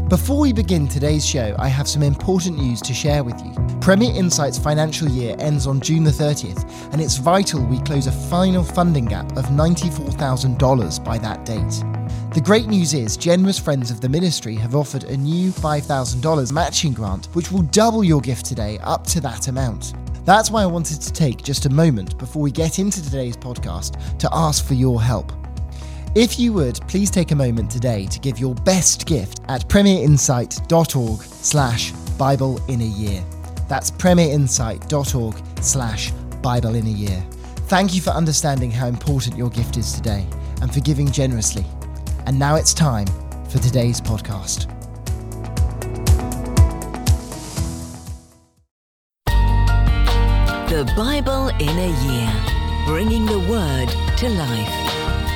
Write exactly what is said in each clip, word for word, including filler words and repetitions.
Before we begin today's show, I have some important news to share with you. Premier Insight's financial year ends on June the thirtieth, and it's vital we close a final funding gap of ninety-four thousand dollars by that date. The great news is generous friends of the ministry have offered a new five thousand dollars matching grant, which will double your gift today up to that amount. That's why I wanted to take just a moment before we get into today's podcast to ask for your help. If you would, please take a moment today to give your best gift at premierinsight.org slash Bible in a year. That's premierinsight.org slash Bible in a year. Thank you for understanding how important your gift is today and for giving generously. And now it's time for today's podcast. The Bible in a Year, bringing the Word to life.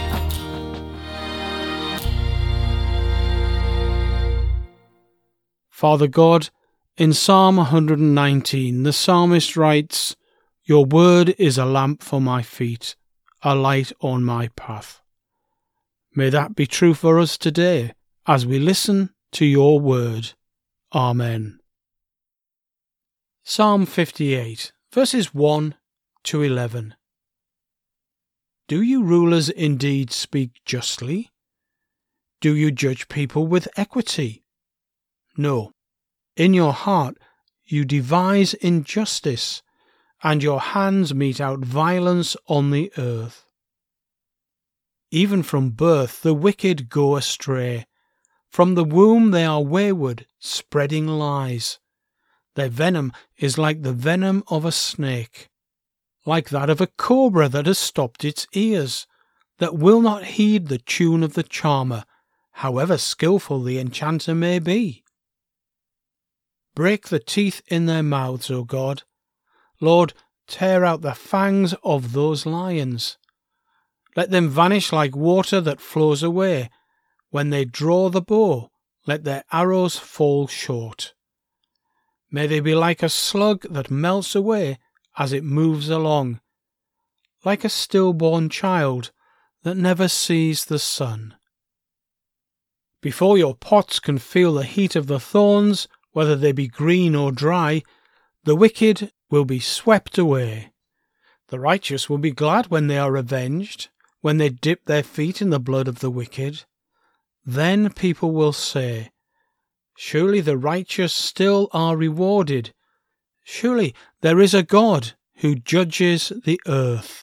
Father God, in Psalm one hundred nineteen, the psalmist writes, "Your word is a lamp for my feet, a light on my path." May that be true for us today as we listen to your word. Amen. Psalm fifty-eight, verses one to eleven. Do you rulers indeed speak justly? Do you judge people with equity? No. In your heart you devise injustice, and your hands mete out violence on the earth. Even from birth the wicked go astray. From the womb they are wayward, spreading lies. Their venom is like the venom of a snake, like that of a cobra that has stopped its ears, that will not heed the tune of the charmer, however skilful the enchanter may be. Break the teeth in their mouths, O God. Lord, tear out the fangs of those lions. Let them vanish like water that flows away. When they draw the bow, let their arrows fall short. May they be like a slug that melts away as it moves along, like a stillborn child that never sees the sun. Before your pots can feel the heat of the thorns, whether they be green or dry, the wicked will be swept away. The righteous will be glad when they are avenged, when they dip their feet in the blood of the wicked. Then people will say, "Surely the righteous still are rewarded. Surely there is a God who judges the earth."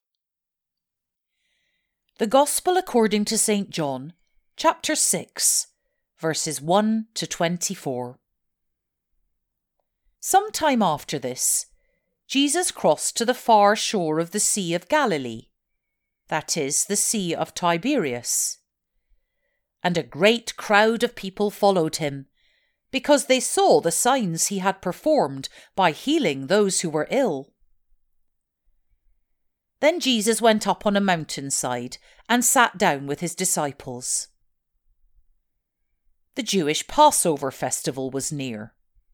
The Gospel according to Saint John, chapter six, verses one to twenty-four. Some time after this, Jesus crossed to the far shore of the Sea of Galilee, that is, the Sea of Tiberias. And a great crowd of people followed him, because they saw the signs he had performed by healing those who were ill. Then Jesus went up on a mountainside and sat down with his disciples. The Jewish Passover festival was near.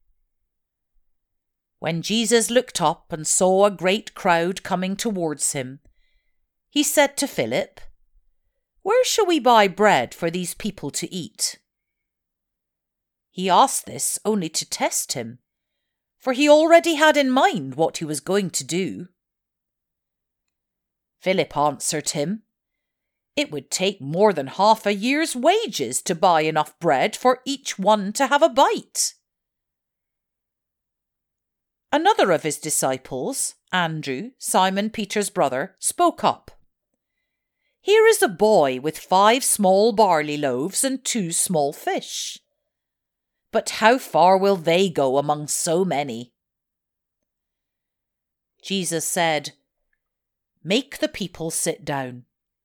When Jesus looked up and saw a great crowd coming towards him, he said to Philip, "Where shall we buy bread for these people to eat?" He asked this only to test him, for he already had in mind what he was going to do. Philip answered him, "It would take more than half a year's wages to buy enough bread for each one to have a bite." Another of his disciples, Andrew, Simon Peter's brother, spoke up. "Here is a boy with five small barley loaves and two small fish. But how far will they go among so many?" Jesus said, "Make the people sit down."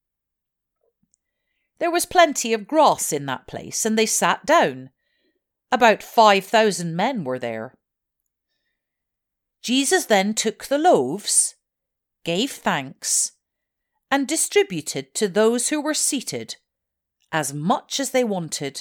There was plenty of grass in that place, and they sat down. About five thousand men were there. Jesus then took the loaves, gave thanks, and distributed to those who were seated as much as they wanted.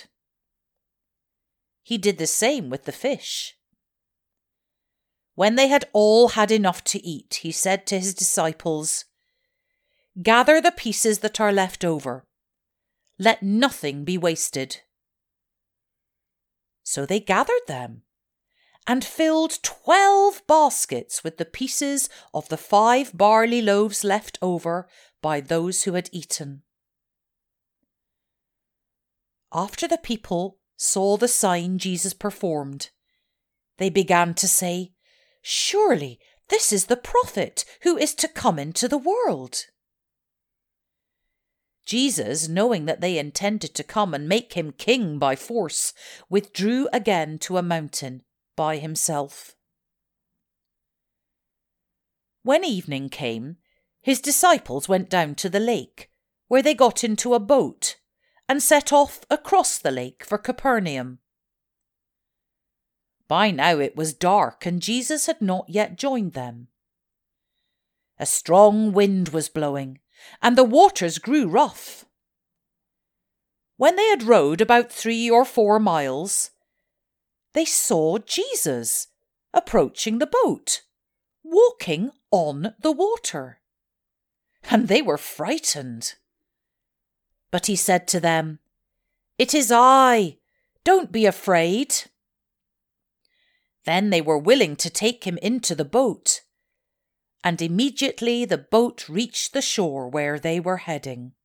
He did the same with the fish. When they had all had enough to eat, he said to his disciples, "Gather the pieces that are left over. Let nothing be wasted." So they gathered them and filled twelve baskets with the pieces of the five barley loaves left over by those who had eaten. After the people saw the sign Jesus performed, they began to say, "Surely this is the prophet who is to come into the world." Jesus, knowing that they intended to come and make him king by force, withdrew again to a mountain by himself. When evening came, his disciples went down to the lake, where they got into a boat and set off across the lake for Capernaum. By now it was dark, and Jesus had not yet joined them. A strong wind was blowing, and the waters grew rough. When they had rowed about three or four miles, they saw Jesus approaching the boat, walking on the water, and they were frightened. But he said to them, "It is I, don't be afraid." Then they were willing to take him into the boat, and immediately the boat reached the shore where they were heading.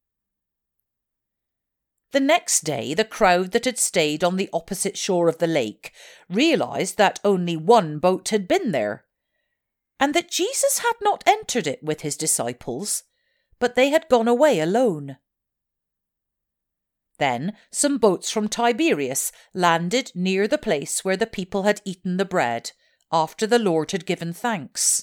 The next day, the crowd that had stayed on the opposite shore of the lake realised that only one boat had been there, and that Jesus had not entered it with his disciples, but they had gone away alone. Then some boats from Tiberias landed near the place where the people had eaten the bread after the Lord had given thanks.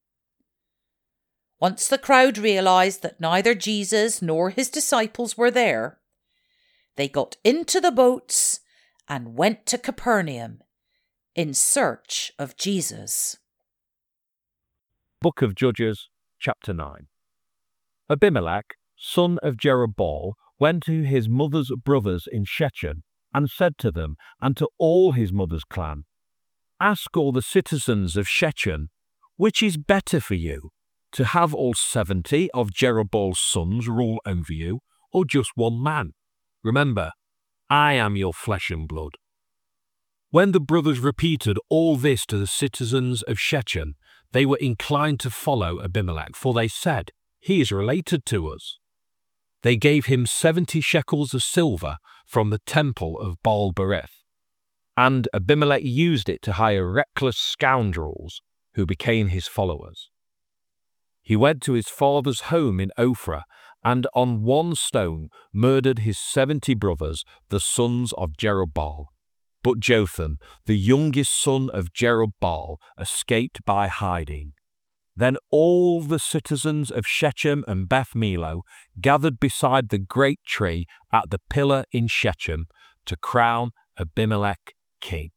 Once the crowd realised that neither Jesus nor his disciples were there, they got into the boats and went to Capernaum in search of Jesus. Book of Judges, chapter nine. Abimelech, son of Jerubbaal, went to his mother's brothers in Shechem and said to them and to all his mother's clan, "Ask all the citizens of Shechem, which is better for you, to have all seventy of Jerubbaal's sons rule over you, or just one man? Remember, I am your flesh and blood." When the brothers repeated all this to the citizens of Shechem, they were inclined to follow Abimelech, for they said, "He is related to us." They gave him seventy shekels of silver from the temple of Baal-berith, and Abimelech used it to hire reckless scoundrels who became his followers. He went to his father's home in Ophrah, and on one stone murdered his seventy brothers, the sons of Jerubbaal. But Jotham, the youngest son of Jerubbaal, escaped by hiding. Then all the citizens of Shechem and Beth Millo gathered beside the great tree at the pillar in Shechem to crown Abimelech king.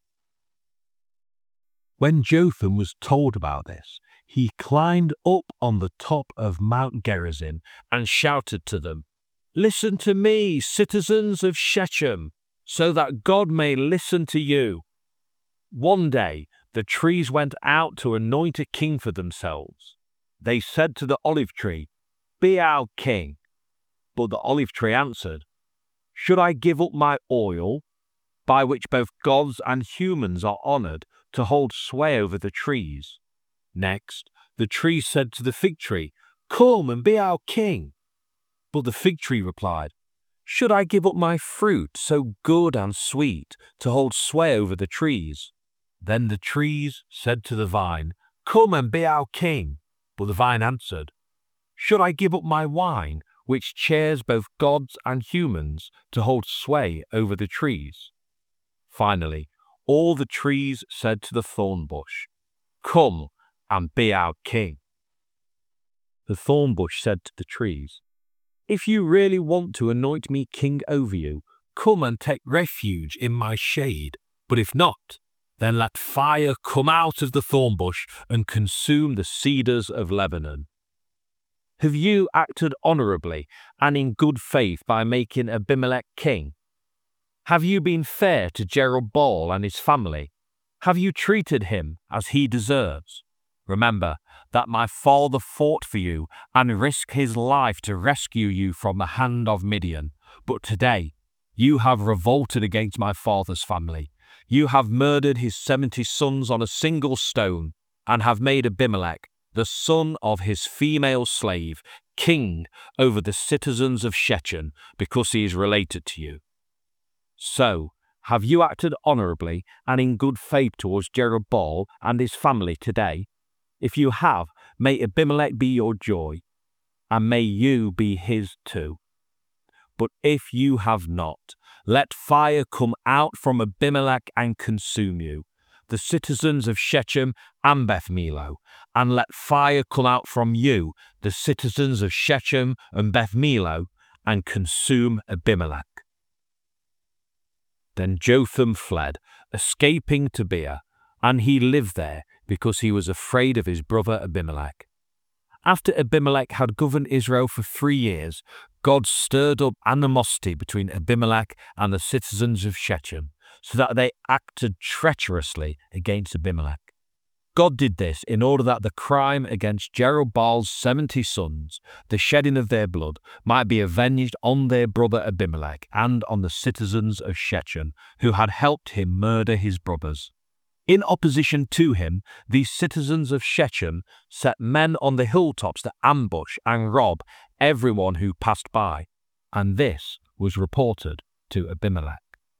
When Jotham was told about this, he climbed up on the top of Mount Gerizim and shouted to them, "Listen to me, citizens of Shechem, so that God may listen to you." One day, the trees went out to anoint a king for themselves. They said to the olive tree, "Be our king." But the olive tree answered, "Should I give up my oil, by which both gods and humans are honoured, to hold sway over the trees?" Next, the tree said to the fig tree, "Come and be our king." But the fig tree replied, "Should I give up my fruit, so good and sweet, to hold sway over the trees?" Then the trees said to the vine, "Come and be our king." But the vine answered, "Should I give up my wine, which chairs both gods and humans, to hold sway over the trees?" Finally, all the trees said to the thorn bush, "Come and be our king." The thorn bush said to the trees, "If you really want to anoint me king over you, come and take refuge in my shade. But if not, then let fire come out of the thorn bush and consume the cedars of Lebanon." Have you acted honourably and in good faith by making Abimelech king? Have you been fair to Jerubbaal and his family? Have you treated him as he deserves? Remember that my father fought for you and risked his life to rescue you from the hand of Midian. But today you have revolted against my father's family You have murdered his seventy sons on a single stone, and have made Abimelech, the son of his female slave, king over the citizens of Shechem, because he is related to you. So, have you acted honourably and in good faith towards Jerubbaal and his family today? If you have, may Abimelech be your joy, and may you be his too. But if you have not, let fire come out from Abimelech and consume you, the citizens of Shechem and Beth Millo, and let fire come out from you, the citizens of Shechem and Beth Millo, and consume Abimelech. Then Jotham fled, escaping Tobiah, and he lived there because he was afraid of his brother Abimelech. After Abimelech had governed Israel for three years, God stirred up animosity between Abimelech and the citizens of Shechem, so that they acted treacherously against Abimelech. God did this in order that the crime against Jerubbaal's seventy sons, the shedding of their blood, might be avenged on their brother Abimelech and on the citizens of Shechem, who had helped him murder his brothers. In opposition to him, these citizens of Shechem set men on the hilltops to ambush and rob everyone who passed by, and this was reported to Abimelech.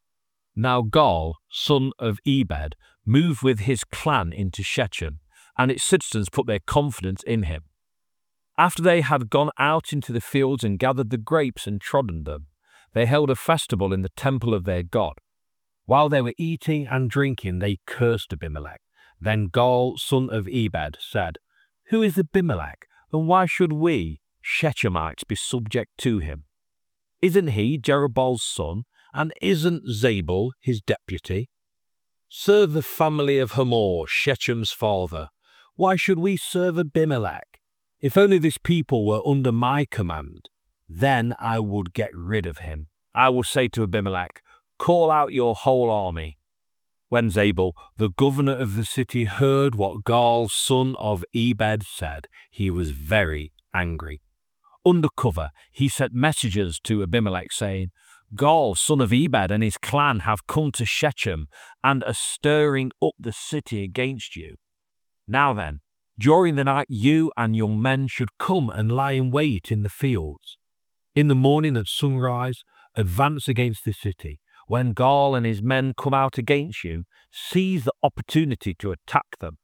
Now Gaal, son of Ebed, moved with his clan into Shechem, and its citizens put their confidence in him. After they had gone out into the fields and gathered the grapes and trodden them, they held a festival in the temple of their God. While they were eating and drinking, they cursed Abimelech. Then Gaal, son of Ebed, said, "Who is Abimelech, and why should we, Shechemites, be subject to him? Isn't he Jerubbaal's son, and isn't Zabul his deputy? Serve the family of Hamor, Shechem's father. Why should we serve Abimelech? If only this people were under my command, then I would get rid of him. I will say to Abimelech, call out your whole army." When Zabul, the governor of the city, heard what Gaal, son of Ebed, said, he was very angry. Under cover, he sent messengers to Abimelech, saying, "Gaal, son of Ebed, and his clan have come to Shechem and are stirring up the city against you. Now then, during the night you and your men should come and lie in wait in the fields. In the morning at sunrise, advance against the city. When Gaal and his men come out against you, seize the opportunity to attack them."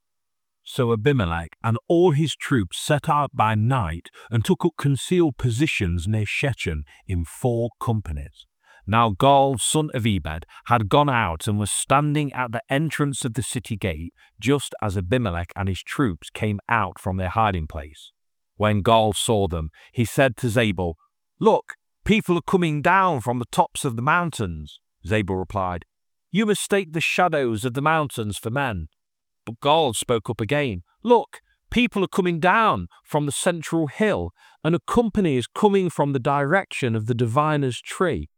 So Abimelech and all his troops set out by night and took up concealed positions near Shechem in four companies. Now Gaal, son of Ebed, had gone out and was standing at the entrance of the city gate just as Abimelech and his troops came out from their hiding place. When Gaal saw them, he said to Zabul, "Look, people are coming down from the tops of the mountains." Zabul replied, "You mistake the shadows of the mountains for men." But Gaal spoke up again, "Look, people are coming down from the central hill, and a company is coming from the direction of the diviner's tree."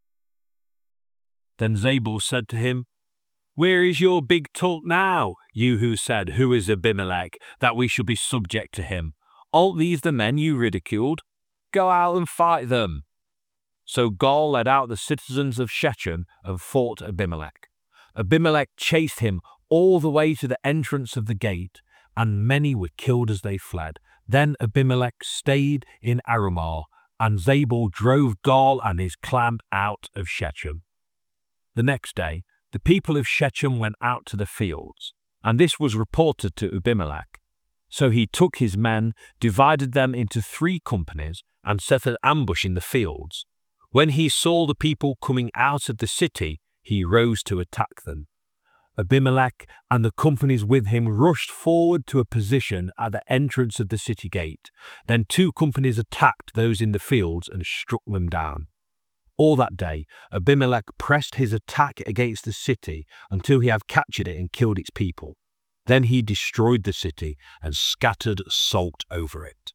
Then Zabul said to him, "Where is your big talk now, you who said, 'Who is Abimelech, that we should be subject to him?' Aren't these the men you ridiculed? Go out and fight them." So Gaal led out the citizens of Shechem and fought Abimelech. Abimelech chased him all the way to the entrance of the gate, and many were killed as they fled. Then Abimelech stayed in Arumah, and Zabul drove Gaal and his clan out of Shechem. The next day, the people of Shechem went out to the fields, and this was reported to Abimelech. So he took his men, divided them into three companies, and set an ambush in the fields. When he saw the people coming out of the city, he rose to attack them. Abimelech and the companies with him rushed forward to a position at the entrance of the city gate. Then two companies attacked those in the fields and struck them down. All that day, Abimelech pressed his attack against the city until he had captured it and killed its people. Then he destroyed the city and scattered salt over it.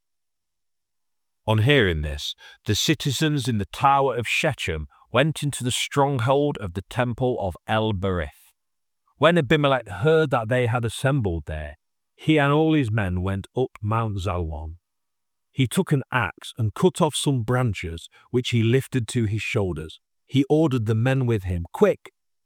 On hearing this, the citizens in the tower of Shechem went into the stronghold of the temple of El-Berith. When Abimelech heard that they had assembled there, he and all his men went up Mount Zalmon. He took an axe and cut off some branches, which he lifted to his shoulders. He ordered the men with him, "Quick,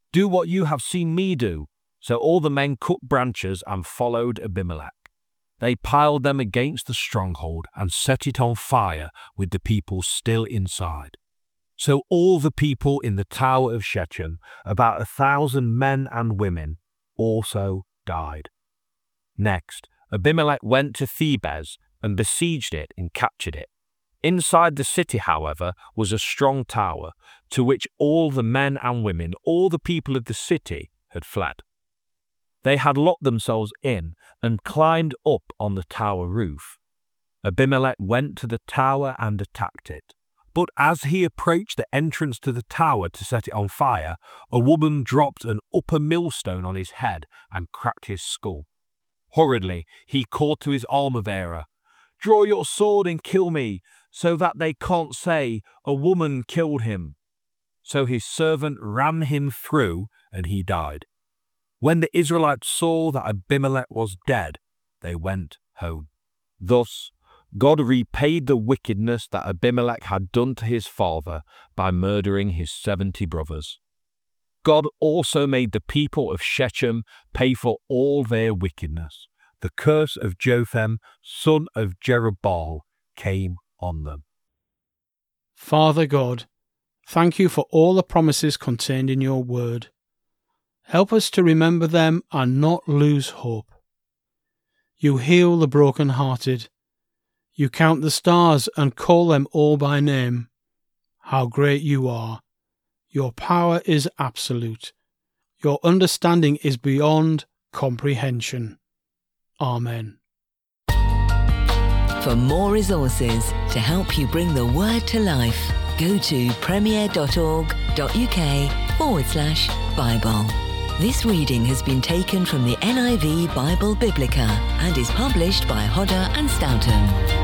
Do what you have seen me do." So all the men cut branches and followed Abimelech. They piled them against the stronghold and set it on fire with the people still inside. So all the people in the tower of Shechem, about a thousand men and women, also died. Next, Abimelech went to Thebez and besieged it and captured it. Inside the city, however, was a strong tower, to which all the men and women, all the people of the city, had fled. They had locked themselves in and climbed up on the tower roof. Abimelech went to the tower and attacked it. But as he approached the entrance to the tower to set it on fire, a woman dropped an upper millstone on his head and cracked his skull. Hurriedly, he called to his armor-bearer, "Draw your sword and kill me, so that they can't say, 'A woman killed him.'" So his servant ran him through, and he died. When the Israelites saw that Abimelech was dead, they went home. Thus, God repaid the wickedness that Abimelech had done to his father by murdering his seventy brothers. God also made the people of Shechem pay for all their wickedness. The curse of Jotham, son of Jerubbaal, came on them. Father God, thank you for all the promises contained in your word. Help us to remember them and not lose hope. You heal the broken-hearted. You count the stars and call them all by name. How great you are! Your power is absolute. Your understanding is beyond comprehension. Amen. For more resources to help you bring the word to life, go to premier.org.uk forward slash Bible. This reading has been taken from the N I V Bible Biblica and is published by Hodder and Stoughton.